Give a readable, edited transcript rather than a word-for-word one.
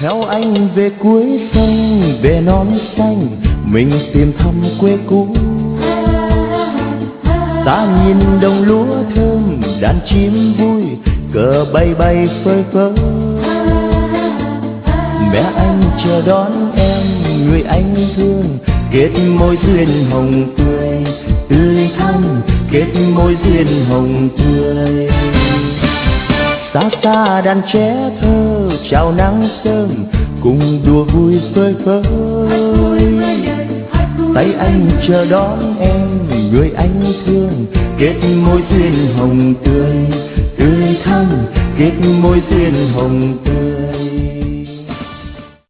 Theo anh về cuối sông, về non xanh, mình tìm thăm quê cũ. Ta nhìn đồng lúa thơm, đàn chim vui, cờ bay bay phơi phới. Mẹ anh chờ đón em, người anh thương, kết môi duyên hồng tươi, tươi thắm kết môi duyên hồng tươi. Xa xa đàn trẻ thơ chào nắng sớm, cùng đùa vui phơi phới. Tay anh chờ đón em, người anh thương, kết môi duyên hồng tươi, tươi thắm kết môi duyên hồng tươi.